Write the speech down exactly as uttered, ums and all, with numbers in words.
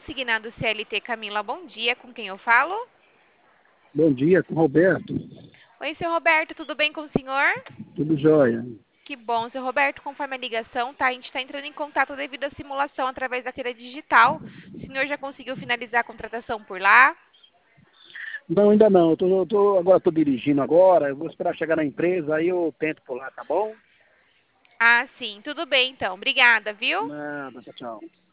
consignado C L T Camila, bom dia. Com quem eu falo? Bom dia, com o Roberto. Oi, seu Roberto, tudo bem com o senhor? Tudo jóia. Que bom, seu Roberto, conforme a ligação, tá? A gente está entrando em contato devido à simulação através da feira digital. O senhor já conseguiu finalizar a contratação por lá? Não, ainda não. Eu tô, eu tô, agora estou dirigindo agora. Eu vou esperar chegar na empresa, aí eu tento por lá, tá bom? Ah, sim, tudo bem então. Obrigada, viu? Nada, tchau, tchau.